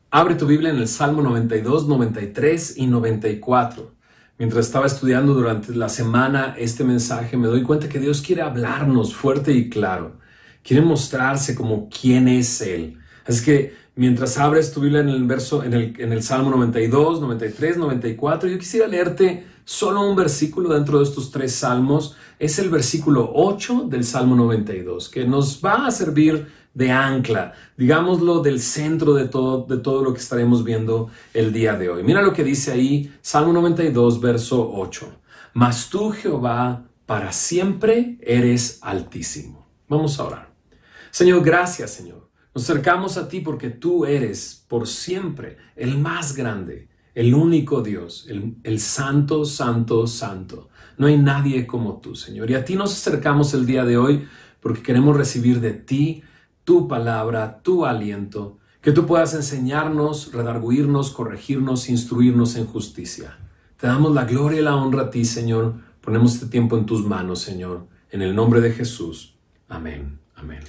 Abre tu Biblia en el Salmo 92, 93 y 94. Mientras estaba estudiando durante la semana este mensaje, me doy cuenta que Dios quiere hablarnos fuerte y claro. Quiere mostrarse como quién es Él. Así que mientras abres tu Biblia en el Salmo 92, 93, 94, yo quisiera leerte solo un versículo dentro de estos tres salmos. Es el versículo 8 del Salmo 92, que nos va a servir de ancla, digámoslo, del centro de todo lo que estaremos viendo el día de hoy. Mira lo que dice ahí, Salmo 92, verso 8. Mas tú, Jehová, para siempre eres altísimo. Vamos a orar. Señor, gracias, Señor. Nos acercamos a ti porque tú eres por siempre el más grande, el único Dios, el santo, santo, santo. No hay nadie como tú, Señor. Y a ti nos acercamos el día de hoy porque queremos recibir de ti tu palabra, tu aliento, que tú puedas enseñarnos, redarguirnos, corregirnos, instruirnos en justicia. Te damos la gloria y la honra a ti, Señor. Ponemos este tiempo en tus manos, Señor. En el nombre de Jesús. Amén. Amén.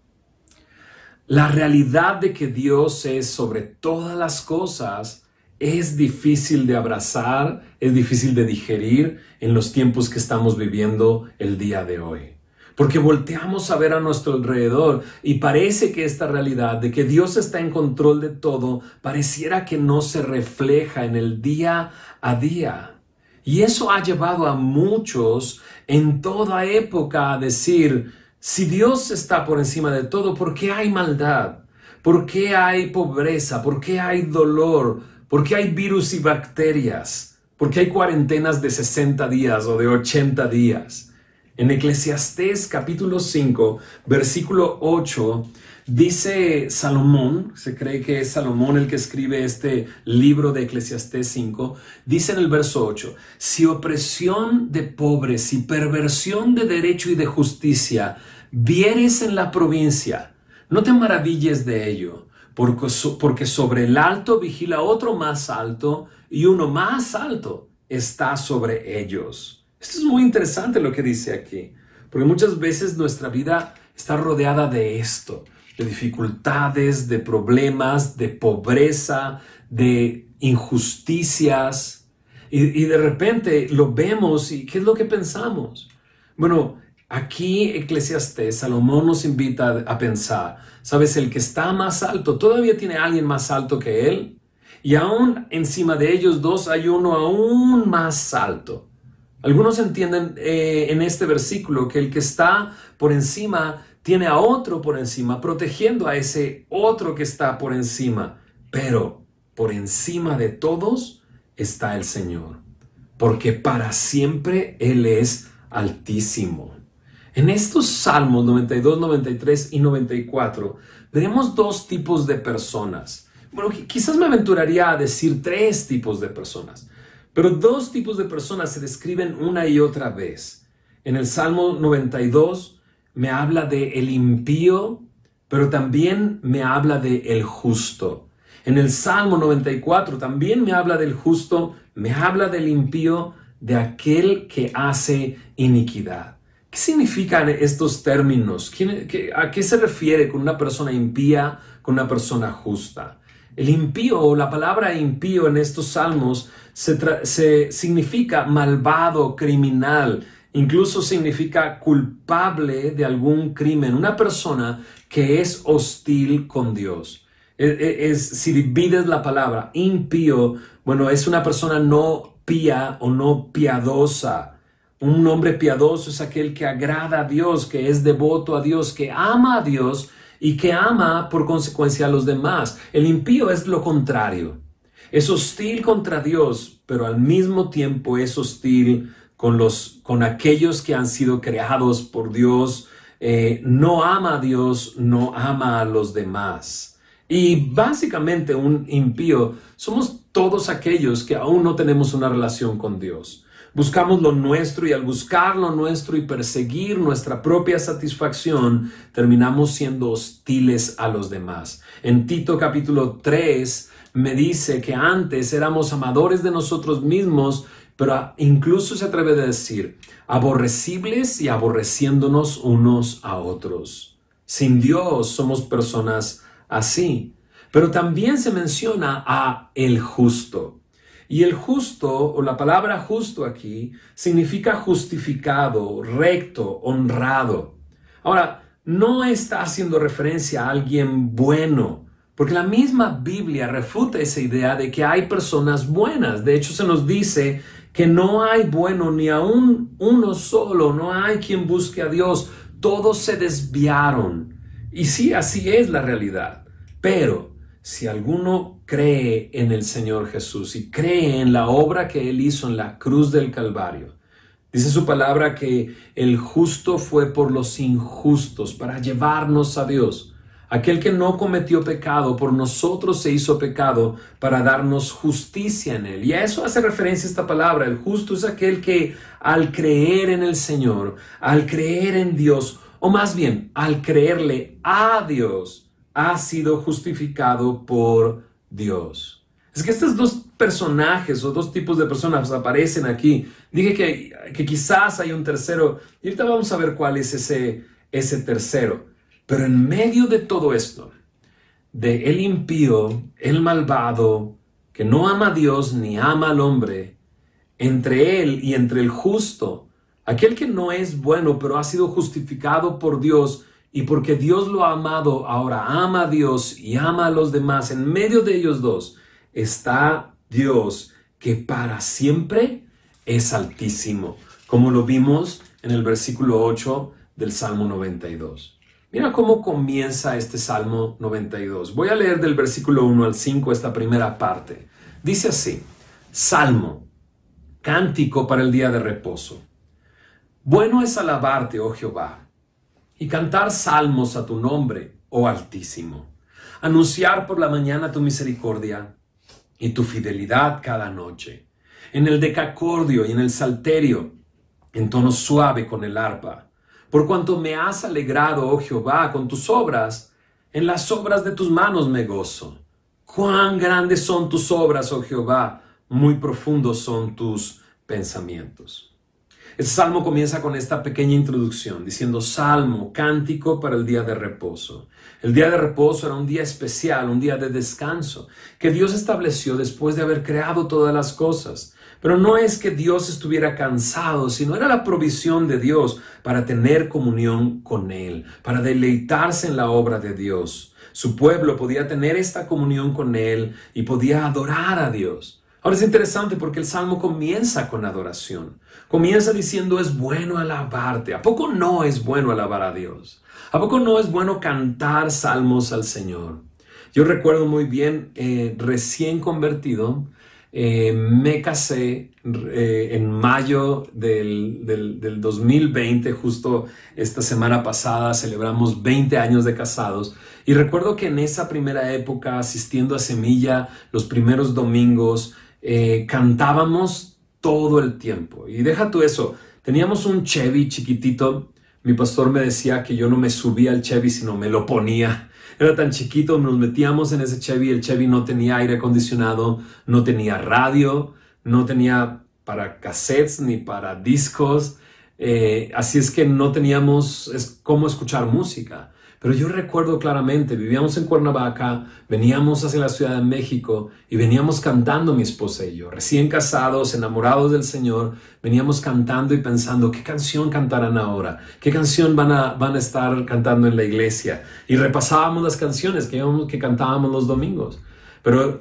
La realidad de que Dios es sobre todas las cosas es difícil de abrazar, es difícil de digerir en los tiempos que estamos viviendo el día de hoy. Porque volteamos a ver a nuestro alrededor y parece que esta realidad de que Dios está en control de todo pareciera que no se refleja en el día a día. Y eso ha llevado a muchos en toda época a decir, si Dios está por encima de todo, ¿por qué hay maldad? ¿Por qué hay pobreza? ¿Por qué hay dolor? ¿Por qué hay virus y bacterias? ¿Por qué hay cuarentenas de 60 días o de 80 días? En Eclesiastés capítulo 5, versículo 8, dice Salomón, se cree que es Salomón el que escribe este libro de Eclesiastés 5, dice en el verso 8, si opresión de pobres y perversión de derecho y de justicia vieres en la provincia, no te maravilles de ello, porque sobre el alto vigila otro más alto y uno más alto está sobre ellos. Esto es muy interesante lo que dice aquí, porque muchas veces nuestra vida está rodeada de esto, de dificultades, de problemas, de pobreza, de injusticias, y de repente lo vemos y ¿qué es lo que pensamos? Bueno, aquí Eclesiastés, Salomón nos invita a pensar, ¿sabes? El que está más alto, todavía tiene alguien más alto que él, y aún encima de ellos dos hay uno aún más alto. Algunos entienden en este versículo que el que está por encima tiene a otro por encima, protegiendo a ese otro que está por encima. Pero por encima de todos está el Señor, porque para siempre Él es altísimo. En estos salmos 92, 93 y 94 veremos dos tipos de personas. Bueno, quizás me aventuraría a decir tres tipos de personas. Pero dos tipos de personas se describen una y otra vez. En el Salmo 92 me habla de el impío, pero también me habla de el justo. En el Salmo 94 también me habla del justo, me habla del impío, de aquel que hace iniquidad. ¿Qué significan estos términos? ¿A qué se refiere con una persona impía, con una persona justa? El impío, o la palabra impío en estos salmos, significa malvado, criminal, incluso significa culpable de algún crimen, una persona que es hostil con Dios. Si divides la palabra impío, bueno, es una persona no pía o no piadosa. Un hombre piadoso es aquel que agrada a Dios, que es devoto a Dios, que ama a Dios y que ama por consecuencia a los demás. El impío es lo contrario. Es hostil contra Dios, pero al mismo tiempo es hostil con aquellos que han sido creados por Dios. No ama a Dios, no ama a los demás. Y básicamente un impío somos todos aquellos que aún no tenemos una relación con Dios. Buscamos lo nuestro y al buscar lo nuestro y perseguir nuestra propia satisfacción, terminamos siendo hostiles a los demás. En Tito capítulo 3 me dice que antes éramos amadores de nosotros mismos, pero incluso se atreve a decir, aborrecibles y aborreciéndonos unos a otros. Sin Dios somos personas así. Pero también se menciona a el justo. Y el justo, o la palabra justo aquí, significa justificado, recto, honrado. Ahora, no está haciendo referencia a alguien bueno, porque la misma Biblia refuta esa idea de que hay personas buenas. De hecho, se nos dice que no hay bueno ni aún uno solo, no hay quien busque a Dios. Todos se desviaron. Y sí, así es la realidad. Pero si alguno cree en el Señor Jesús y cree en la obra que Él hizo en la cruz del Calvario, dice su palabra que el justo fue por los injustos para llevarnos a Dios. Aquel que no cometió pecado por nosotros se hizo pecado para darnos justicia en Él. Y a eso hace referencia esta palabra. El justo es aquel que al creer en el Señor, al creer en Dios, o más bien al creerle a Dios, ha sido justificado por Dios. Es que estos dos personajes o dos tipos de personas aparecen aquí. Dije que quizás hay un tercero y ahorita vamos a ver cuál es ese tercero. Pero en medio de todo esto, de el impío, el malvado, que no ama a Dios ni ama al hombre, entre él y entre el justo, aquel que no es bueno pero ha sido justificado por Dios, y porque Dios lo ha amado, ahora ama a Dios y ama a los demás. En medio de ellos dos está Dios, que para siempre es altísimo, como lo vimos en el versículo 8 del Salmo 92. Mira cómo comienza este Salmo 92. Voy a leer del versículo 1 al 5 esta primera parte. Dice así: Salmo, cántico para el día de reposo. Bueno es alabarte, oh Jehová, y cantar salmos a tu nombre, oh Altísimo. Anunciar por la mañana tu misericordia y tu fidelidad cada noche. En el decacordio y en el salterio, en tono suave con el arpa. Por cuanto me has alegrado, oh Jehová, con tus obras, en las obras de tus manos me gozo. Cuán grandes son tus obras, oh Jehová, muy profundos son tus pensamientos. Este salmo comienza con esta pequeña introducción, diciendo salmo, cántico para el día de reposo. El día de reposo era un día especial, un día de descanso, que Dios estableció después de haber creado todas las cosas. Pero no es que Dios estuviera cansado, sino era la provisión de Dios para tener comunión con Él, para deleitarse en la obra de Dios. Su pueblo podía tener esta comunión con Él y podía adorar a Dios. Ahora es interesante porque el Salmo comienza con adoración. Comienza diciendo es bueno alabarte. ¿A poco no es bueno alabar a Dios? ¿A poco no es bueno cantar salmos al Señor? Yo recuerdo muy bien, recién convertido, me casé en mayo del 2020, justo esta semana pasada celebramos 20 años de casados. Y recuerdo que en esa primera época, asistiendo a Semilla los primeros domingos, cantábamos todo el tiempo. Y deja tú eso, teníamos un Chevy chiquitito. Mi pastor me decía que yo no me subía al Chevy, sino me lo ponía. Era tan chiquito, nos metíamos en ese Chevy. El Chevy no tenía aire acondicionado, no tenía radio, no tenía para cassettes ni para discos. Así es que no teníamos cómo escuchar música. Pero yo recuerdo claramente, vivíamos en Cuernavaca, veníamos hacia la Ciudad de México y veníamos cantando mi esposa y yo, recién casados, enamorados del Señor, veníamos cantando y pensando, ¿qué canción cantarán ahora? ¿Qué canción van a estar cantando en la iglesia? Y repasábamos las canciones que cantábamos los domingos. Pero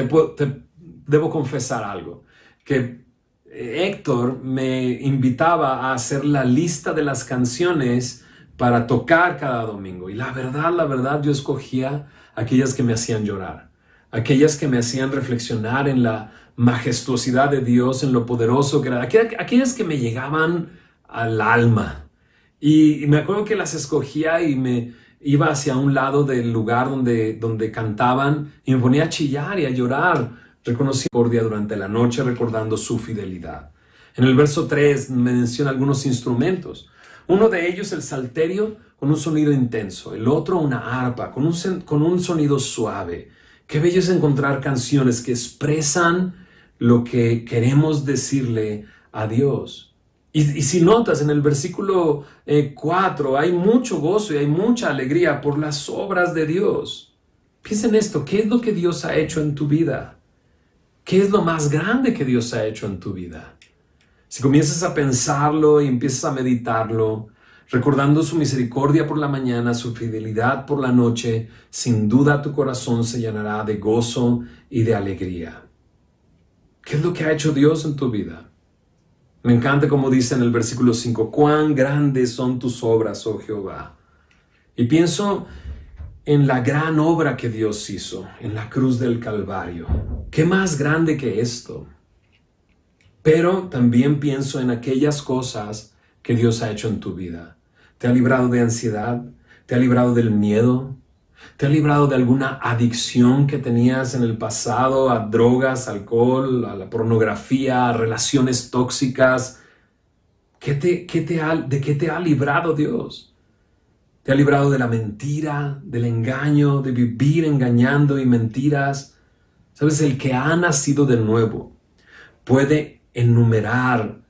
debo confesar algo, que Héctor me invitaba a hacer la lista de las canciones para tocar cada domingo. Y la verdad, yo escogía aquellas que me hacían llorar, aquellas que me hacían reflexionar en la majestuosidad de Dios, en lo poderoso que era, aquellas que me llegaban al alma. Y me acuerdo que las escogía y me iba hacia un lado del lugar donde cantaban y me ponía a chillar y a llorar. Reconocí misericordia durante la noche, recordando su fidelidad. En el verso 3 menciona algunos instrumentos. Uno de ellos, el salterio, con un sonido intenso. El otro, una arpa, con un sonido suave. Qué bello es encontrar canciones que expresan lo que queremos decirle a Dios. Y si notas, en el versículo 4 hay mucho gozo y hay mucha alegría por las obras de Dios. Piensa en esto, ¿qué es lo que Dios ha hecho en tu vida? ¿Qué es lo más grande que Dios ha hecho en tu vida? Si comienzas a pensarlo y empiezas a meditarlo, recordando su misericordia por la mañana, su fidelidad por la noche, sin duda tu corazón se llenará de gozo y de alegría. ¿Qué es lo que ha hecho Dios en tu vida? Me encanta como dice en el versículo 5, cuán grandes son tus obras, oh Jehová. Y pienso en la gran obra que Dios hizo en la cruz del Calvario. ¿Qué más grande que esto? Pero también pienso en aquellas cosas que Dios ha hecho en tu vida. ¿Te ha librado de ansiedad? ¿Te ha librado del miedo? ¿Te ha librado de alguna adicción que tenías en el pasado a drogas, alcohol, a la pornografía, a relaciones tóxicas? ¿De qué te ha librado Dios? ¿Te ha librado de la mentira, del engaño, de vivir engañando y mentiras? ¿Sabes? El que ha nacido de nuevo puede enumerar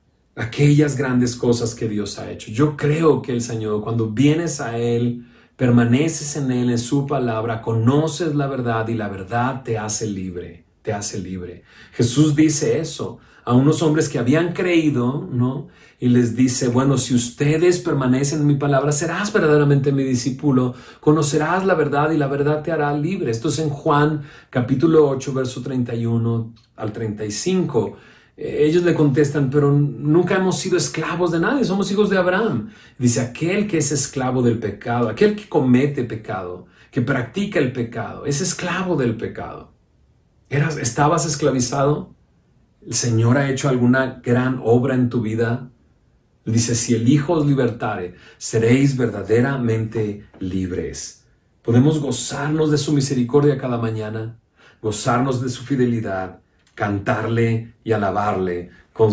aquellas grandes cosas que Dios ha hecho. Yo creo que el Señor, cuando vienes a Él, permaneces en Él, en su palabra, conoces la verdad y la verdad te hace libre, te hace libre. Jesús dice eso a unos hombres que habían creído, ¿no? Y les dice, bueno, si ustedes permanecen en mi palabra, serás verdaderamente mi discípulo, conocerás la verdad y la verdad te hará libre. Esto es en Juan capítulo 8, verso 31 al 35. Ellos le contestan, pero nunca hemos sido esclavos de nadie, somos hijos de Abraham. Dice, aquel que es esclavo del pecado, aquel que comete pecado, que practica el pecado, es esclavo del pecado. ¿Estabas esclavizado? ¿El Señor ha hecho alguna gran obra en tu vida? Dice, si el Hijo os libertare, seréis verdaderamente libres. Podemos gozarnos de su misericordia cada mañana, gozarnos de su fidelidad, cantarle y alabarle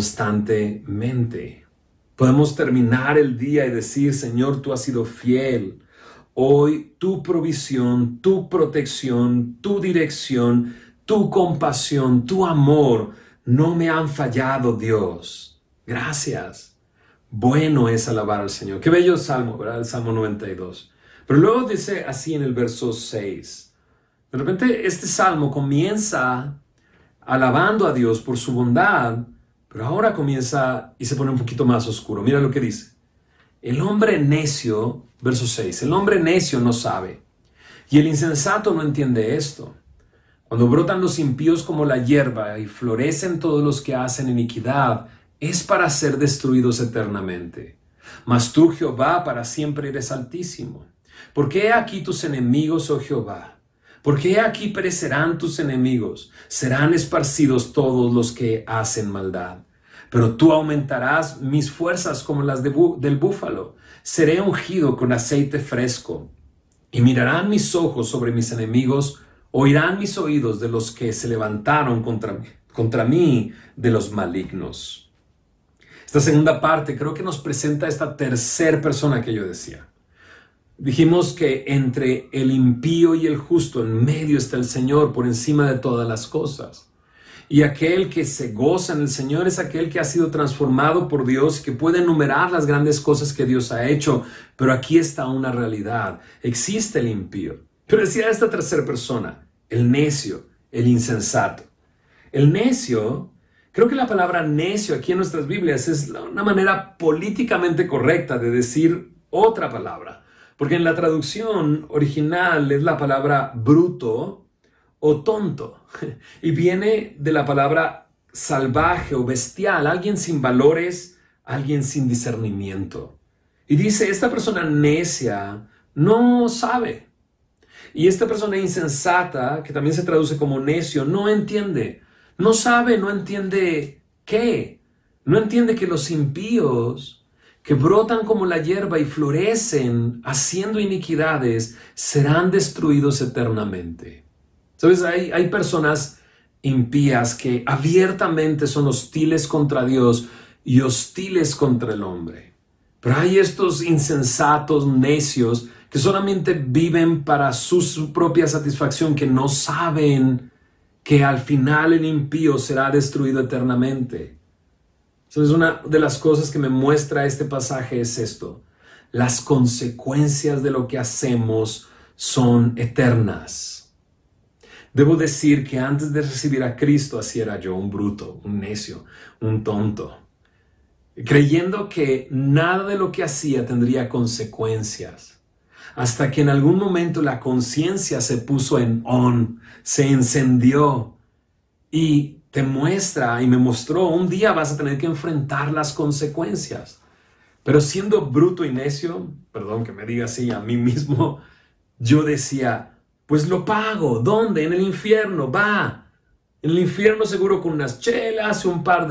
constantemente. Podemos terminar el día y decir, Señor, tú has sido fiel. Hoy tu provisión, tu protección, tu dirección, tu compasión, tu amor no me han fallado, Dios. Gracias. Bueno es alabar al Señor. Qué bello salmo, ¿verdad? El Salmo 92. Pero luego dice así en el verso 6. De repente este salmo comienza alabando a Dios por su bondad, pero ahora comienza y se pone un poquito más oscuro. Mira lo que dice. El hombre necio, verso 6, el hombre necio no sabe, y el insensato no entiende esto. Cuando brotan los impíos como la hierba y florecen todos los que hacen iniquidad, es para ser destruidos eternamente. Mas tú, Jehová, para siempre eres altísimo. Porque he aquí tus enemigos, oh Jehová. Porque he aquí perecerán tus enemigos. Serán esparcidos todos los que hacen maldad. Pero tú aumentarás mis fuerzas como las del búfalo. Seré ungido con aceite fresco. Y mirarán mis ojos sobre mis enemigos. Oirán mis oídos de los que se levantaron contra mí, de los malignos. Esta segunda parte creo que nos presenta esta tercera persona que yo decía. Dijimos que entre el impío y el justo, en medio está el Señor, por encima de todas las cosas. Y aquel que se goza en el Señor es aquel que ha sido transformado por Dios, que puede enumerar las grandes cosas que Dios ha hecho. Pero aquí está una realidad. Existe el impío. Pero decía esta tercera persona, el necio, el insensato. El necio, creo que la palabra necio aquí en nuestras Biblias es una manera políticamente correcta de decir otra palabra. Porque en la traducción original es la palabra bruto o tonto. Y viene de la palabra salvaje o bestial, alguien sin valores, alguien sin discernimiento. Y dice, esta persona necia no sabe. Y esta persona insensata, que también se traduce como necio, no entiende. No sabe, no entiende qué. No entiende que los impíos que brotan como la hierba y florecen haciendo iniquidades, serán destruidos eternamente. ¿Sabes? Hay personas impías que abiertamente son hostiles contra Dios y hostiles contra el hombre. Pero hay estos insensatos, necios, que solamente viven para su propia satisfacción, que no saben que al final el impío será destruido eternamente. Entonces, una de las cosas que me muestra este pasaje es esto. Las consecuencias de lo que hacemos son eternas. Debo decir que antes de recibir a Cristo, así era yo, un bruto, un necio, un tonto, creyendo que nada de lo que hacía tendría consecuencias, hasta que en algún momento la conciencia se puso en on, se encendió y te muestra y me mostró, un día vas a tener que enfrentar las consecuencias. Pero siendo bruto y necio, perdón que me diga así a mí mismo, yo decía, pues lo pago. ¿Dónde? En el infierno, va. En el infierno seguro con unas chelas,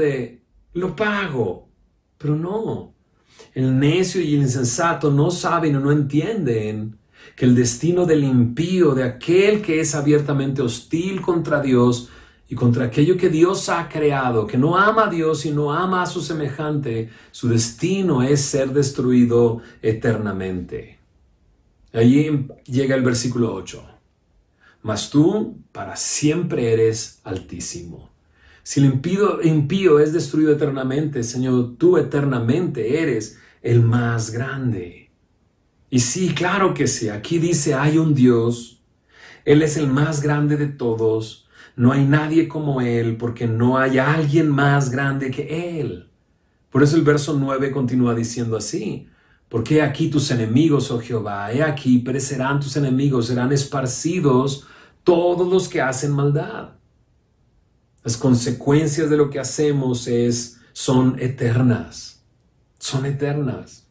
lo pago. Pero no. El necio y el insensato no saben o no entienden que el destino del impío, de aquel que es abiertamente hostil contra Dios y contra aquello que Dios ha creado, que no ama a Dios y no ama a su semejante, su destino es ser destruido eternamente. Allí llega el versículo 8. Mas tú para siempre eres altísimo. Si el impío es destruido eternamente, Señor, tú eternamente eres el más grande. Y sí, claro que sí. Aquí dice, hay un Dios. Él es el más grande de todos. No hay nadie como Él, porque no hay alguien más grande que Él. Por eso el verso 9 continúa diciendo así. Porque he aquí tus enemigos, oh Jehová, he aquí perecerán tus enemigos, serán esparcidos todos los que hacen maldad. Las consecuencias de lo que hacemos son eternas. Son eternas.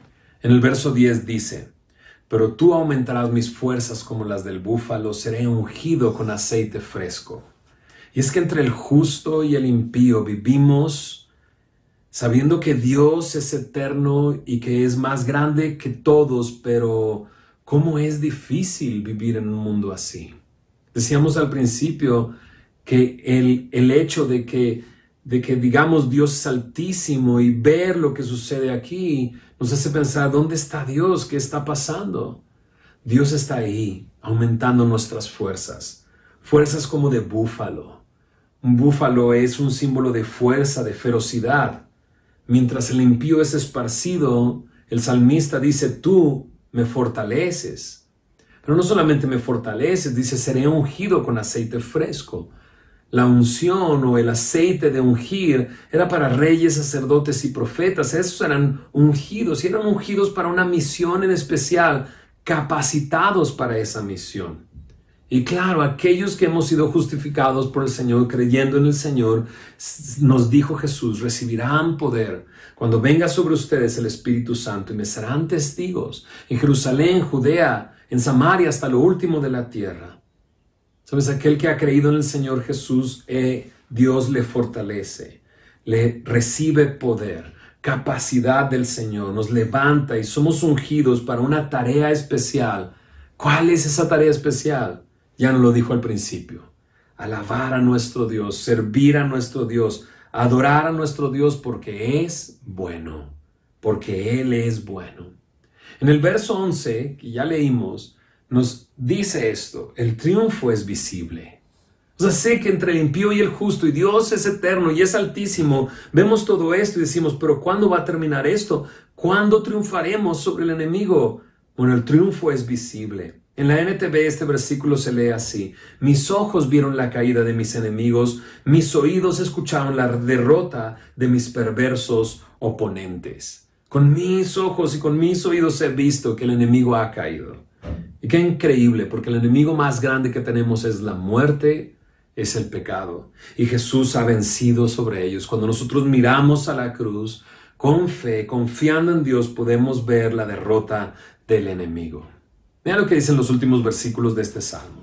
En el verso 10 dice, pero tú aumentarás mis fuerzas como las del búfalo, seré ungido con aceite fresco. Y es que entre el justo y el impío vivimos sabiendo que Dios es eterno y que es más grande que todos, pero ¿cómo es difícil vivir en un mundo así? Decíamos al principio que el hecho de que digamos Dios es altísimo y ver lo que sucede aquí nos hace pensar, ¿dónde está Dios? ¿Qué está pasando? Dios está ahí, aumentando nuestras fuerzas. Fuerzas como de búfalo. Un búfalo es un símbolo de fuerza, de ferocidad. Mientras el impío es esparcido, el salmista dice, tú me fortaleces. Pero no solamente me fortaleces, dice, seré ungido con aceite fresco. La unción o el aceite de ungir era para reyes, sacerdotes y profetas. Esos eran ungidos y eran ungidos para una misión en especial, capacitados para esa misión. Y claro, aquellos que hemos sido justificados por el Señor, creyendo en el Señor, nos dijo Jesús, recibirán poder cuando venga sobre ustedes el Espíritu Santo y me serán testigos en Jerusalén, Judea, en Samaria, hasta lo último de la tierra. ¿Sabes? Aquel que ha creído en el Señor Jesús, Dios le fortalece, le recibe poder, capacidad del Señor, nos levanta y somos ungidos para una tarea especial. ¿Cuál es esa tarea especial? Ya nos lo dijo al principio. Alabar a nuestro Dios, servir a nuestro Dios, adorar a nuestro Dios porque es bueno, porque Él es bueno. En el verso 11, que ya leímos, nos dice esto, el triunfo es visible. O sea, sé que entre el impío y el justo, y Dios es eterno y es altísimo, vemos todo esto y decimos, pero ¿cuándo va a terminar esto? ¿Cuándo triunfaremos sobre el enemigo? Bueno, el triunfo es visible. En la NTV este versículo se lee así, mis ojos vieron la caída de mis enemigos, mis oídos escucharon la derrota de mis perversos oponentes. Con mis ojos y con mis oídos he visto que el enemigo ha caído. Y qué increíble, porque el enemigo más grande que tenemos es la muerte, es el pecado. Y Jesús ha vencido sobre ellos. Cuando nosotros miramos a la cruz, con fe, confiando en Dios, podemos ver la derrota del enemigo. Mira lo que dicen los últimos versículos de este salmo.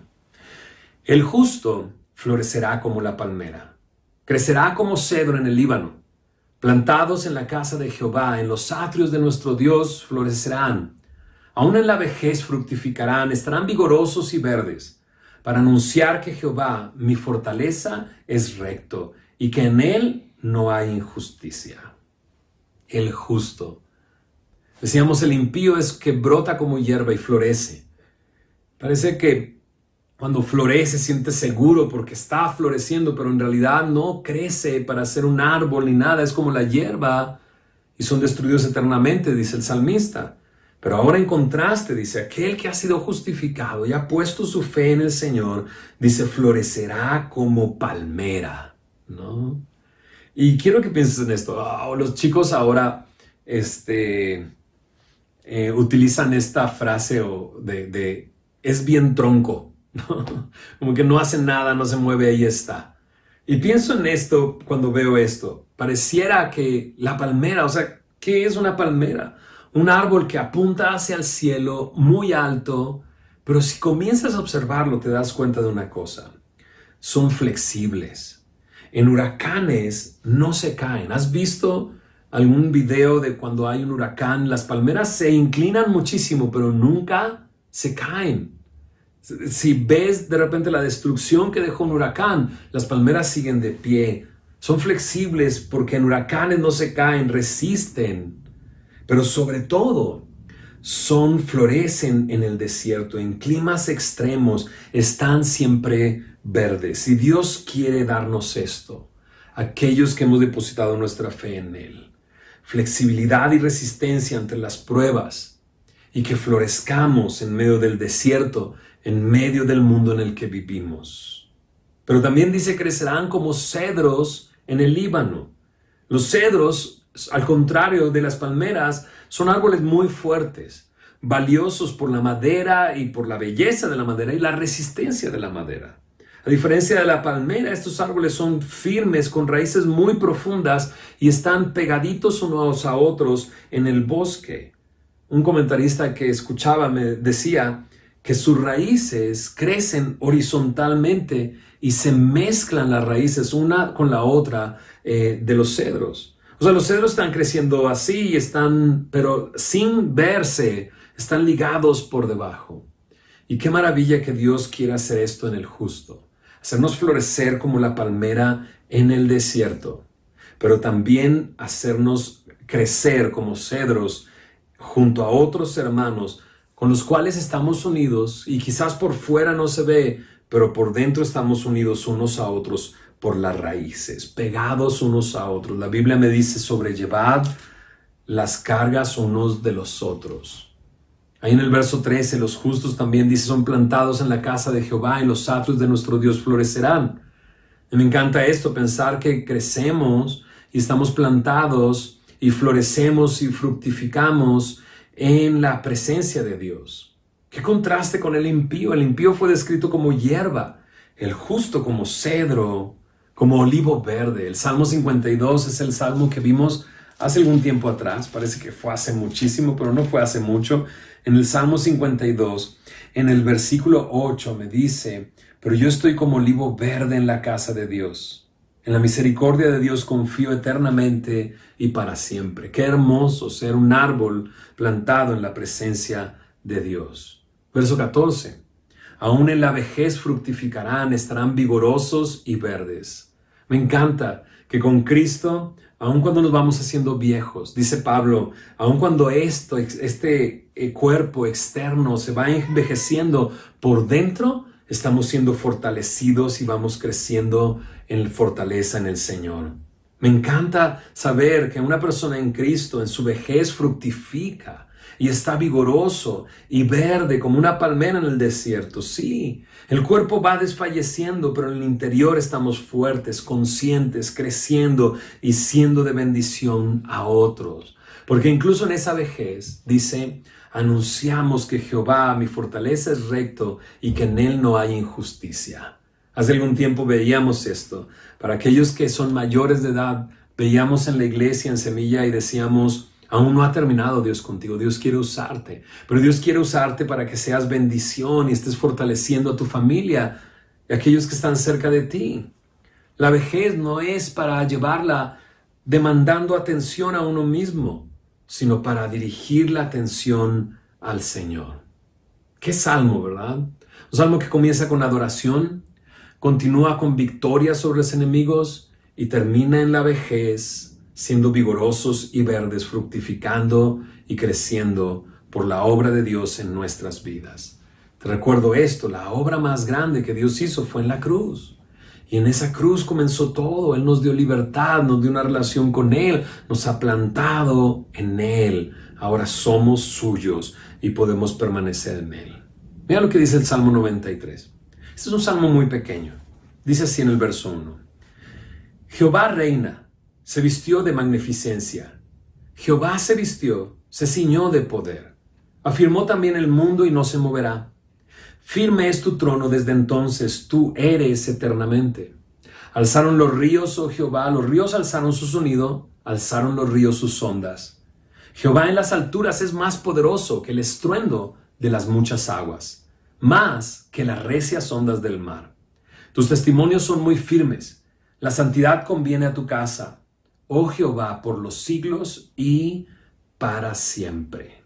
El justo florecerá como la palmera, crecerá como cedro en el Líbano. Plantados en la casa de Jehová, en los atrios de nuestro Dios, florecerán. Aún en la vejez fructificarán, estarán vigorosos y verdes, para anunciar que Jehová, mi fortaleza, es recto y que en él no hay injusticia. El justo. Decíamos, el impío es que brota como hierba y florece. Parece que cuando florece siente seguro porque está floreciendo, pero en realidad no crece para ser un árbol ni nada. Es como la hierba y son destruidos eternamente, dice el salmista. Pero ahora en contraste, dice, aquel que ha sido justificado y ha puesto su fe en el Señor, dice, florecerá como palmera, ¿no? Y quiero que pienses en esto. Los chicos ahora utilizan esta frase de es bien tronco, ¿no? Como que no hace nada, no se mueve, ahí está. Y pienso en esto cuando veo esto. Pareciera que la palmera, o sea, ¿qué es una palmera? Un árbol que apunta hacia el cielo, muy alto, pero si comienzas a observarlo te das cuenta de una cosa. Son flexibles. En huracanes no se caen. ¿Has visto algún video de cuando hay un huracán? Las palmeras se inclinan muchísimo, pero nunca se caen. Si ves de repente la destrucción que dejó un huracán, las palmeras siguen de pie. Son flexibles porque en huracanes no se caen, resisten. Pero sobre todo, florecen en el desierto, en climas extremos, están siempre verdes. Y Dios quiere darnos esto, aquellos que hemos depositado nuestra fe en Él. Flexibilidad y resistencia ante las pruebas y que florezcamos en medio del desierto, en medio del mundo en el que vivimos. Pero también dice, crecerán como cedros en el Líbano. Los cedros, al contrario de las palmeras, son árboles muy fuertes, valiosos por la madera y por la belleza de la madera y la resistencia de la madera. A diferencia de la palmera, estos árboles son firmes, con raíces muy profundas y están pegaditos unos a otros en el bosque. Un comentarista que escuchaba me decía que sus raíces crecen horizontalmente y se mezclan las raíces una con la otra de los cedros. O sea, los cedros están creciendo así, pero sin verse, están ligados por debajo. Y qué maravilla que Dios quiera hacer esto en el justo. Hacernos florecer como la palmera en el desierto, pero también hacernos crecer como cedros junto a otros hermanos con los cuales estamos unidos y quizás por fuera no se ve, pero por dentro estamos unidos unos a otros por las raíces, pegados unos a otros. La Biblia me dice, sobrellevad las cargas unos de los otros. Ahí en el verso 13, los justos también dice, son plantados en la casa de Jehová y los atrios de nuestro Dios florecerán. Y me encanta esto, pensar que crecemos y estamos plantados y florecemos y fructificamos en la presencia de Dios. Qué contraste con el impío. El impío fue descrito como hierba, el justo como cedro, como olivo verde. El Salmo 52 es el salmo que vimos hace algún tiempo atrás. Parece que fue hace muchísimo, pero no fue hace mucho. En el Salmo 52, en el versículo 8 me dice, pero yo estoy como olivo verde en la casa de Dios. En la misericordia de Dios confío eternamente y para siempre. Qué hermoso ser un árbol plantado en la presencia de Dios. Verso 14. Aún en la vejez fructificarán, estarán vigorosos y verdes. Me encanta que con Cristo, aun cuando nos vamos haciendo viejos, dice Pablo, aun cuando este cuerpo externo se va envejeciendo por dentro, estamos siendo fortalecidos y vamos creciendo en fortaleza en el Señor. Me encanta saber que una persona en Cristo en su vejez fructifica y está vigoroso y verde como una palmera en el desierto. Sí, el cuerpo va desfalleciendo, pero en el interior estamos fuertes, conscientes, creciendo y siendo de bendición a otros. Porque incluso en esa vejez, dice, anunciamos que Jehová, mi fortaleza, es recto y que en él no hay injusticia. Hace algún tiempo veíamos esto. Para aquellos que son mayores de edad, veíamos en la iglesia en Semilla y decíamos, aún no ha terminado Dios contigo, Dios quiere usarte, pero Dios quiere usarte para que seas bendición y estés fortaleciendo a tu familia y a aquellos que están cerca de ti. La vejez no es para llevarla demandando atención a uno mismo, sino para dirigir la atención al Señor. Qué salmo, ¿verdad? Un salmo que comienza con adoración, continúa con victoria sobre los enemigos y termina en la vejez siendo vigorosos y verdes, fructificando y creciendo por la obra de Dios en nuestras vidas. Te recuerdo esto, la obra más grande que Dios hizo fue en la cruz. Y en esa cruz comenzó todo. Él nos dio libertad, nos dio una relación con Él, nos ha plantado en Él. Ahora somos suyos y podemos permanecer en Él. Mira lo que dice el Salmo 93. Este es un salmo muy pequeño. Dice así en el verso 1. Jehová reina, se vistió de magnificencia. Jehová se vistió, se ciñó de poder. Afirmó también el mundo y no se moverá. Firme es tu trono desde entonces, tú eres eternamente. Alzaron los ríos, oh Jehová, los ríos alzaron su sonido, alzaron los ríos sus ondas. Jehová en las alturas es más poderoso que el estruendo de las muchas aguas, más que las recias ondas del mar. Tus testimonios son muy firmes, la santidad conviene a tu casa, oh Jehová, por los siglos y para siempre.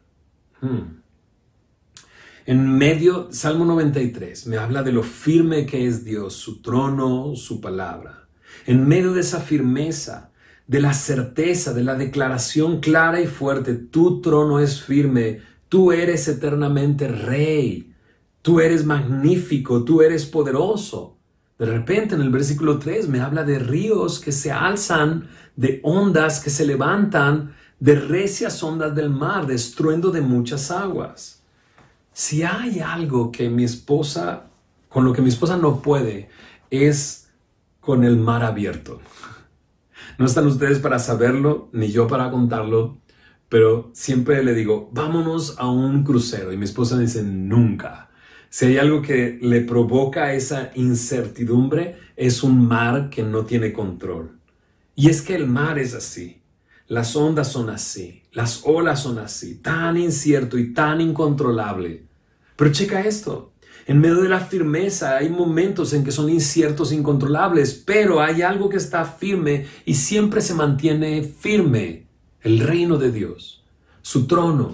En medio, Salmo 93 me habla de lo firme que es Dios, su trono, su palabra. En medio de esa firmeza, de la certeza, de la declaración clara y fuerte, tu trono es firme, tú eres eternamente rey, tú eres magnífico, tú eres poderoso. De repente en el versículo 3 me habla de ríos que se alzan, de ondas que se levantan, de recias ondas del mar, de estruendo de muchas aguas. Si hay algo que con lo que mi esposa no puede, es con el mar abierto. No están ustedes para saberlo, ni yo para contarlo, pero siempre le digo, vámonos a un crucero. Y mi esposa me dice, nunca. Si hay algo que le provoca esa incertidumbre, es un mar que no tiene control. Y es que el mar es así. Las ondas son así. Las olas son así. Tan incierto y tan incontrolable. Pero checa esto. En medio de la firmeza hay momentos en que son inciertos, incontrolables, pero hay algo que está firme y siempre se mantiene firme. El reino de Dios. Su trono.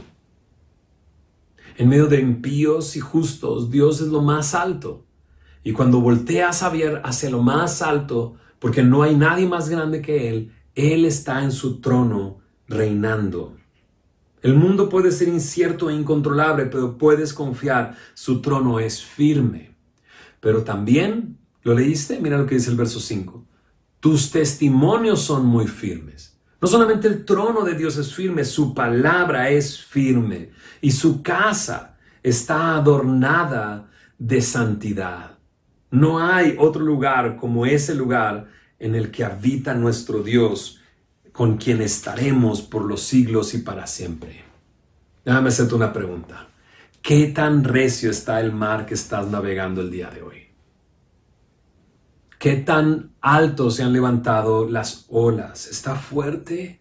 En medio de impíos y justos, Dios es lo más alto. Y cuando volteas a ver hacia lo más alto, porque no hay nadie más grande que Él está en su trono reinando. El mundo puede ser incierto e incontrolable, pero puedes confiar, su trono es firme. Pero también, ¿lo leíste? Mira lo que dice el verso 5. Tus testimonios son muy firmes. No solamente el trono de Dios es firme, su palabra es firme y su casa está adornada de santidad. No hay otro lugar como ese lugar en el que habita nuestro Dios, con quien estaremos por los siglos y para siempre. Déjame hacerte una pregunta. ¿Qué tan recio está el mar que estás navegando el día de hoy? ¿Qué tan alto se han levantado las olas? ¿Está fuerte?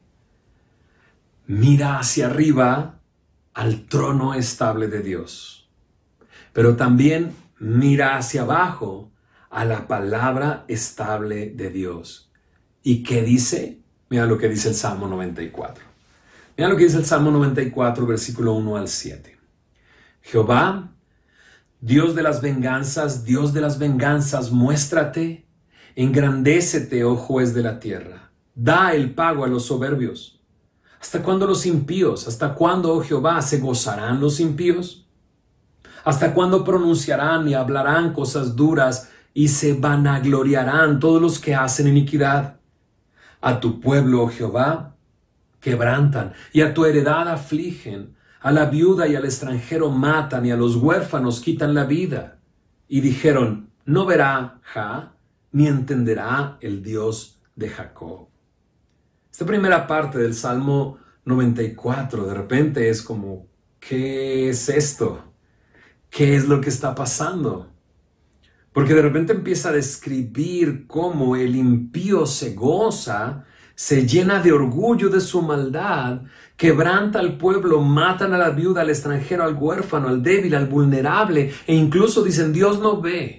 Mira hacia arriba al trono estable de Dios. Pero también mira hacia abajo a la palabra estable de Dios. ¿Y qué dice? Mira lo que dice el Salmo 94. Mira lo que dice el Salmo 94, versículo 1 al 7. Jehová, Dios de las venganzas, muéstrate. Engrandécete, oh juez de la tierra. Da el pago a los soberbios. ¿Hasta cuándo los impíos? ¿Hasta cuándo, oh Jehová, se gozarán los impíos? ¿Hasta cuándo pronunciarán y hablarán cosas duras y se vanagloriarán todos los que hacen iniquidad? A tu pueblo, oh Jehová, quebrantan y a tu heredad afligen. A la viuda y al extranjero matan y a los huérfanos quitan la vida. Y dijeron, no verá Jah, ni entenderá el Dios de Jacob. Esta primera parte del Salmo 94 de repente es como, ¿qué es esto? ¿Qué es lo que está pasando? Porque de repente empieza a describir cómo el impío se goza, se llena de orgullo de su maldad, quebranta al pueblo, matan a la viuda, al extranjero, al huérfano, al débil, al vulnerable, e incluso dicen, Dios no ve.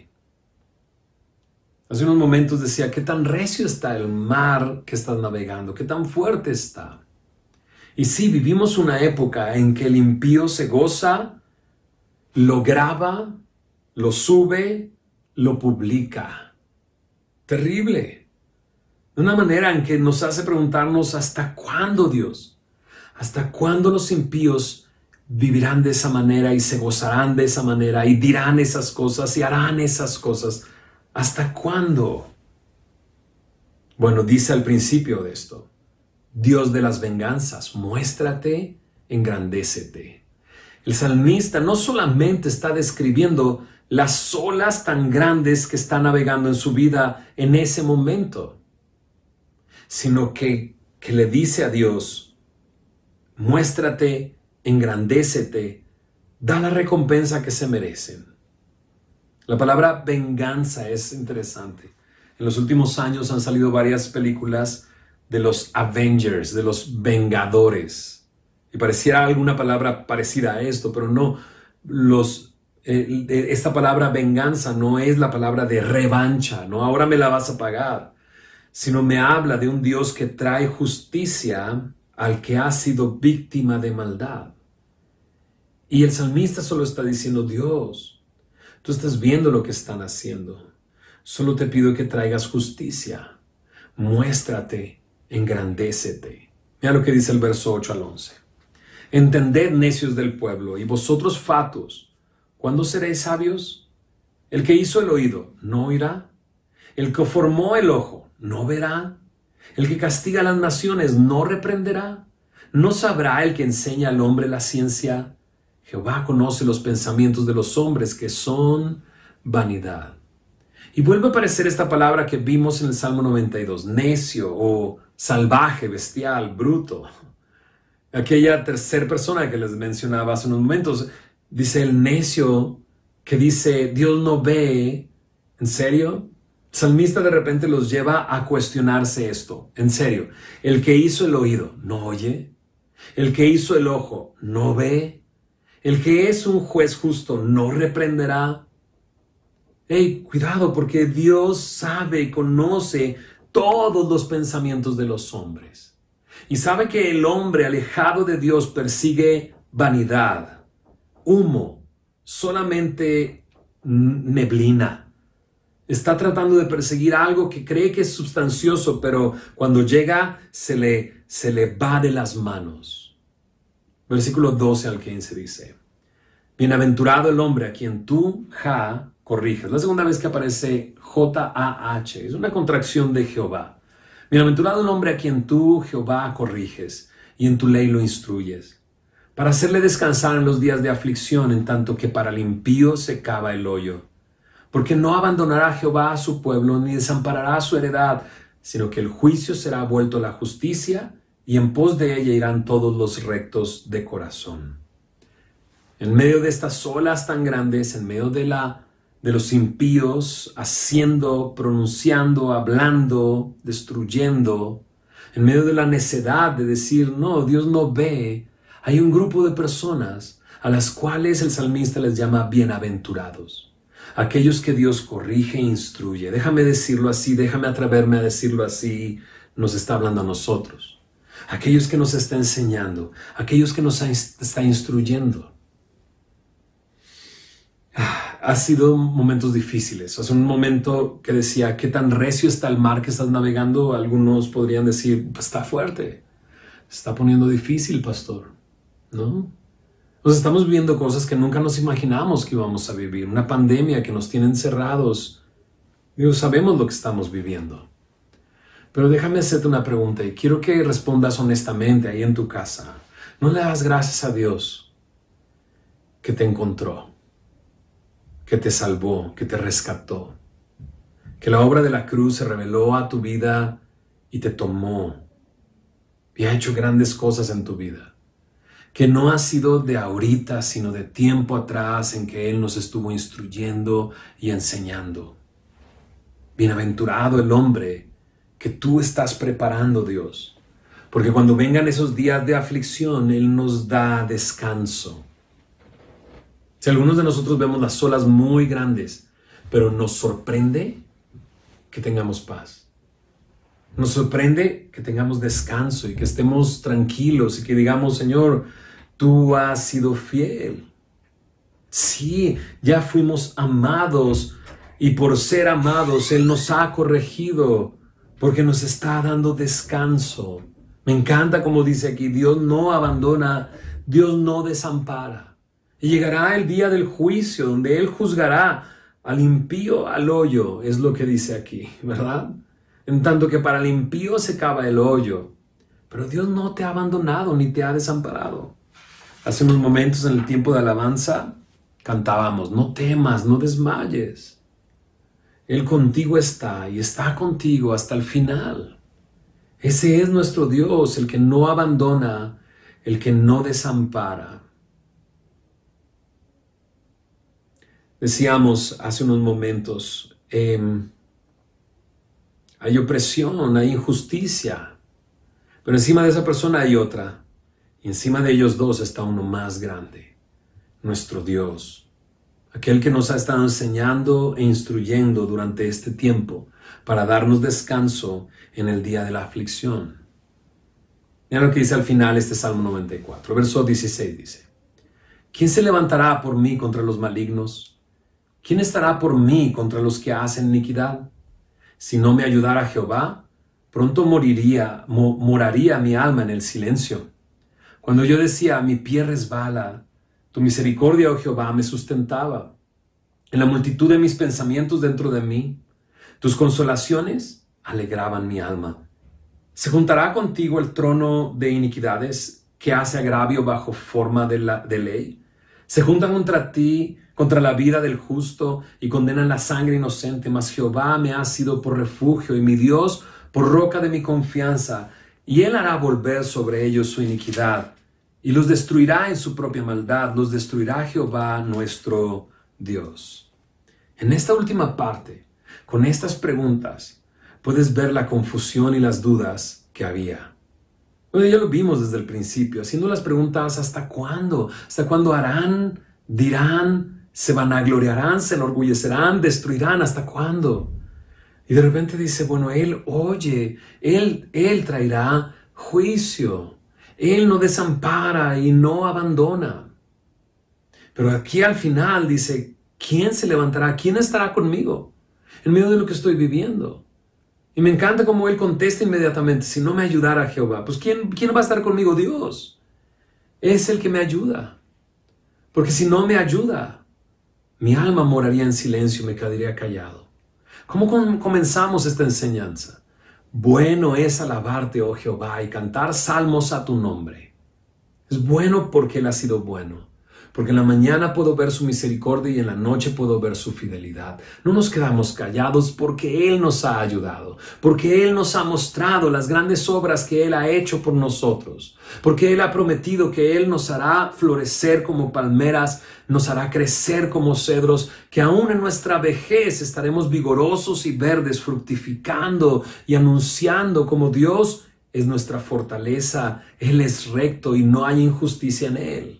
Hace unos momentos decía, ¿qué tan recio está el mar que estás navegando? ¿Qué tan fuerte está? Y sí, vivimos una época en que el impío se goza, lo graba, lo sube, lo publica. Terrible. De una manera en que nos hace preguntarnos, ¿hasta cuándo, Dios? ¿Hasta cuándo los impíos vivirán de esa manera y se gozarán de esa manera y dirán esas cosas y harán esas cosas? ¿Hasta cuándo? Bueno, dice al principio de esto, Dios de las venganzas, muéstrate, engrandécete. El salmista no solamente está describiendo las olas tan grandes que está navegando en su vida en ese momento, sino que le dice a Dios, muéstrate, engrandécete, da la recompensa que se merecen. La palabra venganza es interesante. En los últimos años han salido varias películas de los Avengers, de los Vengadores. Y pareciera alguna palabra parecida a esto, pero no. Esta palabra venganza no es la palabra de revancha, no ahora me la vas a pagar, sino me habla de un Dios que trae justicia al que ha sido víctima de maldad. Y el salmista solo está diciendo, Dios, tú estás viendo lo que están haciendo. Solo te pido que traigas justicia. Muéstrate, engrandécete. Mira lo que dice el verso 8 al 11. Entended, necios del pueblo, y vosotros fatuos, ¿cuándo seréis sabios? El que hizo el oído, ¿no oirá? El que formó el ojo, ¿no verá? El que castiga a las naciones, ¿no reprenderá? ¿No sabrá el que enseña al hombre la ciencia? Jehová conoce los pensamientos de los hombres, que son vanidad. Y vuelve a aparecer esta palabra que vimos en el Salmo 92, necio o salvaje, bestial, bruto. Aquella tercera persona que les mencionaba hace unos momentos, dice el necio que dice, Dios no ve. ¿En serio? El salmista de repente los lleva a cuestionarse esto. En serio, el que hizo el oído, ¿no oye? El que hizo el ojo, ¿no ve? El que es un juez justo, ¿no reprenderá? Hey, cuidado, porque Dios sabe y conoce todos los pensamientos de los hombres. Y sabe que el hombre alejado de Dios persigue vanidad, humo, solamente neblina. Está tratando de perseguir algo que cree que es sustancioso, pero cuando llega se le va de las manos. Versículo 12 al 15 dice, bienaventurado el hombre a quien tú, corriges. La segunda vez que aparece J-A-H, es una contracción de Jehová. Bienaventurado el hombre a quien tú, Jehová, corriges y en tu ley lo instruyes, para hacerle descansar en los días de aflicción, en tanto que para el impío se cava el hoyo. Porque no abandonará Jehová a su pueblo, ni desamparará a su heredad, sino que el juicio será vuelto a la justicia, y en pos de ella irán todos los rectos de corazón. En medio de estas olas tan grandes, en medio de los impíos, haciendo, pronunciando, hablando, destruyendo, en medio de la necedad de decir, no, Dios no ve, hay un grupo de personas a las cuales el salmista les llama bienaventurados. Aquellos que Dios corrige e instruye. Déjame decirlo así, déjame atreverme a decirlo así, nos está hablando a nosotros. Aquellos que nos está enseñando, aquellos que nos está instruyendo. Ha sido momentos difíciles. Hace un momento que decía, ¿qué tan recio está el mar que estás navegando? Algunos podrían decir, pues está fuerte, se está poniendo difícil, pastor, ¿no? Nos estamos viviendo cosas que nunca nos imaginamos que íbamos a vivir. Una pandemia que nos tiene encerrados. Sabemos lo que estamos viviendo. Pero déjame hacerte una pregunta y quiero que respondas honestamente ahí en tu casa. ¿No le das gracias a Dios que te encontró, que te salvó, que te rescató, que la obra de la cruz se reveló a tu vida y te tomó y ha hecho grandes cosas en tu vida? Que no ha sido de ahorita, sino de tiempo atrás en que Él nos estuvo instruyendo y enseñando. Bienaventurado el hombre que tú estás preparando, Dios, porque cuando vengan esos días de aflicción, Él nos da descanso. Si algunos de nosotros vemos las olas muy grandes, pero nos sorprende que tengamos paz. Nos sorprende que tengamos descanso y que estemos tranquilos y que digamos, Señor, tú has sido fiel. Sí, ya fuimos amados y por ser amados Él nos ha corregido porque nos está dando descanso. Me encanta como dice aquí, Dios no abandona, Dios no desampara. Y llegará el día del juicio donde Él juzgará al impío al hoyo, es lo que dice aquí, ¿verdad? En tanto que para el impío se cava el hoyo, pero Dios no te ha abandonado ni te ha desamparado. Hace unos momentos en el tiempo de alabanza cantábamos, no temas, no desmayes. Él contigo está y está contigo hasta el final. Ese es nuestro Dios, el que no abandona, el que no desampara. Decíamos hace unos momentos, hay opresión, hay injusticia, pero encima de esa persona hay otra, y encima de ellos dos está uno más grande, nuestro Dios, aquel que nos ha estado enseñando e instruyendo durante este tiempo para darnos descanso en el día de la aflicción. Mira lo que dice al final este Salmo 94, verso 16 dice, ¿quién se levantará por mí contra los malignos? ¿Quién estará por mí contra los que hacen iniquidad? Si no me ayudara Jehová, pronto moraría mi alma en el silencio. Cuando yo decía, mi pie resbala, tu misericordia, oh Jehová, me sustentaba. En la multitud de mis pensamientos dentro de mí, tus consolaciones alegraban mi alma. ¿Se juntará contigo el trono de iniquidades que hace agravio bajo forma de ley? Se juntan contra ti, contra la vida del justo, y condenan la sangre inocente, mas Jehová me ha sido por refugio, y mi Dios por roca de mi confianza, y Él hará volver sobre ellos su iniquidad, y los destruirá en su propia maldad, los destruirá Jehová nuestro Dios. En esta última parte, con estas preguntas, puedes ver la confusión y las dudas que había. Bueno, ya lo vimos desde el principio, haciendo las preguntas ¿hasta cuándo? ¿Hasta cuándo harán? ¿Dirán? ¿Se vanagloriarán? ¿Se enorgullecerán? ¿Destruirán? ¿Hasta cuándo? Y de repente dice, bueno, Él oye, Él traerá juicio. Él no desampara y no abandona. Pero aquí al final dice, ¿quién se levantará? ¿Quién estará conmigo en medio de lo que estoy viviendo? Y me encanta cómo Él contesta inmediatamente, si no me ayudara Jehová, pues ¿quién va a estar conmigo? Dios. Es el que me ayuda. Porque si no me ayuda, mi alma moraría en silencio y me quedaría callado. ¿Cómo comenzamos esta enseñanza? Bueno es alabarte, oh Jehová, y cantar salmos a tu nombre. Es bueno porque Él ha sido bueno. Porque en la mañana puedo ver su misericordia y en la noche puedo ver su fidelidad. No nos quedamos callados porque Él nos ha ayudado, porque Él nos ha mostrado las grandes obras que Él ha hecho por nosotros, porque Él ha prometido que Él nos hará florecer como palmeras, nos hará crecer como cedros, que aún en nuestra vejez estaremos vigorosos y verdes, fructificando y anunciando como Dios es nuestra fortaleza. Él es recto y no hay injusticia en Él.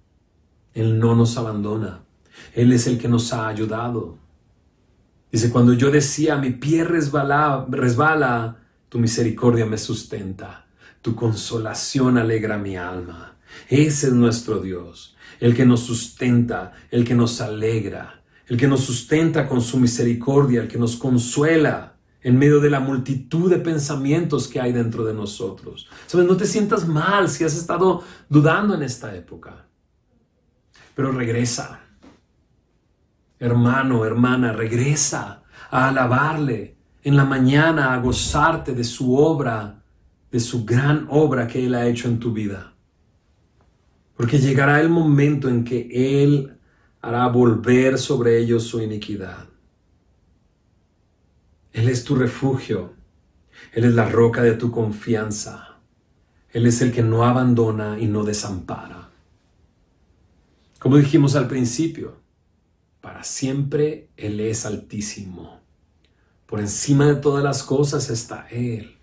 Él no nos abandona. Él es el que nos ha ayudado. Dice, cuando yo decía, mi pie resbala, tu misericordia me sustenta. Tu consolación alegra mi alma. Ese es nuestro Dios, el que nos sustenta, el que nos alegra, el que nos sustenta con su misericordia, el que nos consuela en medio de la multitud de pensamientos que hay dentro de nosotros. ¿Sabes? No te sientas mal si has estado dudando en esta época. Pero regresa, hermano, hermana, regresa a alabarle en la mañana, a gozarte de su obra, de su gran obra que Él ha hecho en tu vida. Porque llegará el momento en que Él hará volver sobre ellos su iniquidad. Él es tu refugio, Él es la roca de tu confianza, Él es el que no abandona y no desampara. Como dijimos al principio, para siempre Él es altísimo. Por encima de todas las cosas está Él.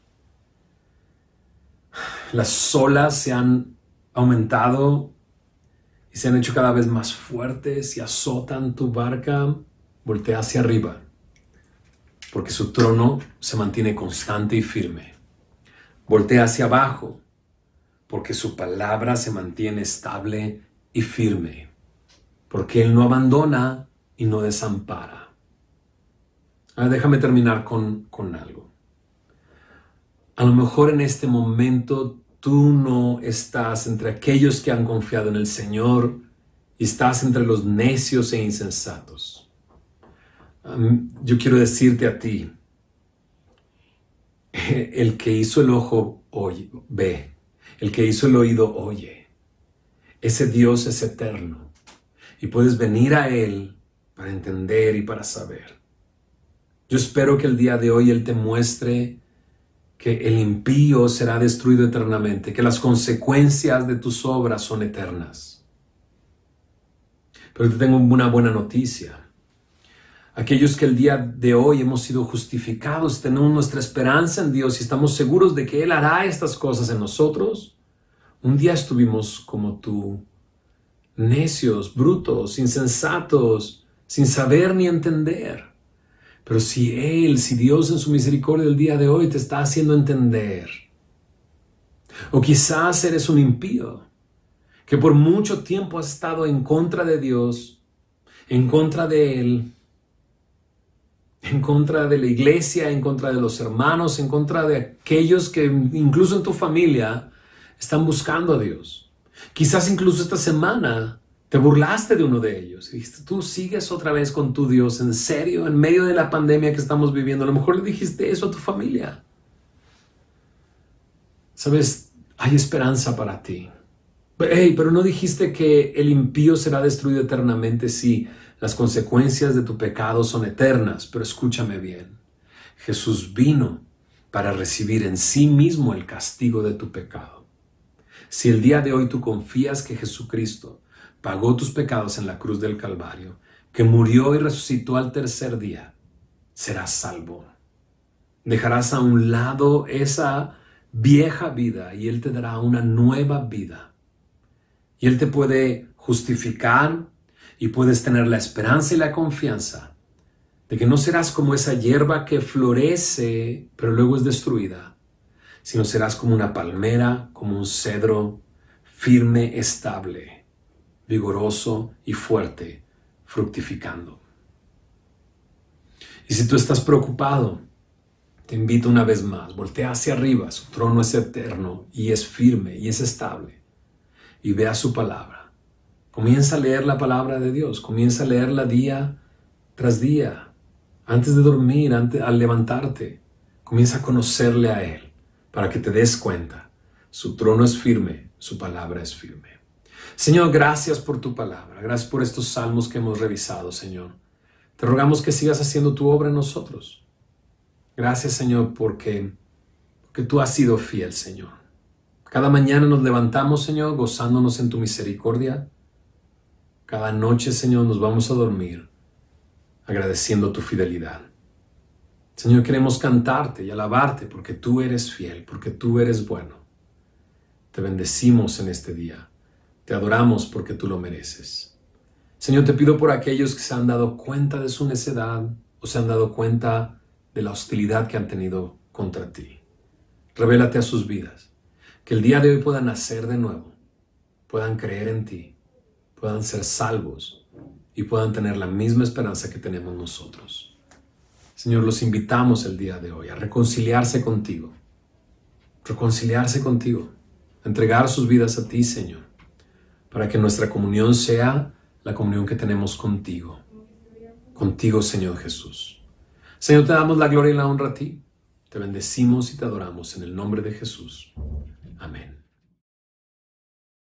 Las olas se han aumentado y se han hecho cada vez más fuertes y azotan tu barca. Voltea hacia arriba, porque su trono se mantiene constante y firme. Voltea hacia abajo, porque su palabra se mantiene estable y firme. Porque Él no abandona y no desampara. Ahora déjame terminar con algo. A lo mejor en este momento tú no estás entre aquellos que han confiado en el Señor y estás entre los necios e insensatos. Yo quiero decirte a ti, El que hizo el ojo oye, ve, el que hizo el oído oye. Ese Dios es eterno y puedes venir a Él para entender y para saber. Yo espero que el día de hoy Él te muestre que el impío será destruido eternamente, que las consecuencias de tus obras son eternas. Pero te tengo una buena noticia. Aquellos que el día de hoy hemos sido justificados, tenemos nuestra esperanza en Dios y estamos seguros de que Él hará estas cosas en nosotros. Un día estuvimos como tú, necios, brutos, insensatos, sin saber ni entender. Pero si Dios en su misericordia el día de hoy te está haciendo entender, o quizás eres un impío, que por mucho tiempo has estado en contra de Dios, en contra de Él, en contra de la iglesia, en contra de los hermanos, en contra de aquellos que incluso en tu familia están buscando a Dios. Quizás incluso esta semana te burlaste de uno de ellos y dijiste, tú sigues otra vez con tu Dios, ¿en serio? En medio de la pandemia que estamos viviendo, a lo mejor le dijiste eso a tu familia. Sabes, hay esperanza para ti. Pero no dijiste que el impío será destruido eternamente. Sí, las consecuencias de tu pecado son eternas, pero escúchame bien. Jesús vino para recibir en sí mismo el castigo de tu pecado. Si el día de hoy tú confías que Jesucristo pagó tus pecados en la cruz del Calvario, que murió y resucitó al tercer día, serás salvo. Dejarás a un lado esa vieja vida y Él te dará una nueva vida. Y Él te puede justificar y puedes tener la esperanza y la confianza de que no serás como esa hierba que florece pero luego es destruida, sino serás como una palmera, como un cedro firme, estable, vigoroso y fuerte, fructificando. Y si tú estás preocupado, te invito una vez más, voltea hacia arriba, su trono es eterno y es firme y es estable. Y vea su palabra. Comienza a leer la palabra de Dios. Comienza a leerla día tras día. Antes de dormir, al levantarte. Comienza a conocerle a Él para que te des cuenta. Su trono es firme, su palabra es firme. Señor, gracias por tu palabra. Gracias por estos salmos que hemos revisado, Señor. Te rogamos que sigas haciendo tu obra en nosotros. Gracias, Señor, porque tú has sido fiel, Señor. Cada mañana nos levantamos, Señor, gozándonos en tu misericordia. Cada noche, Señor, nos vamos a dormir agradeciendo tu fidelidad. Señor, queremos cantarte y alabarte porque tú eres fiel, porque tú eres bueno. Te bendecimos en este día. Te adoramos porque tú lo mereces. Señor, te pido por aquellos que se han dado cuenta de su necedad o se han dado cuenta de la hostilidad que han tenido contra ti. Revélate a sus vidas. Que el día de hoy puedan nacer de nuevo, puedan creer en ti, puedan ser salvos y puedan tener la misma esperanza que tenemos nosotros. Señor, los invitamos el día de hoy a reconciliarse contigo, a entregar sus vidas a ti, Señor, para que nuestra comunión sea la comunión que tenemos contigo, Señor Jesús. Señor, te damos la gloria y la honra a ti, te bendecimos y te adoramos en el nombre de Jesús. Amén.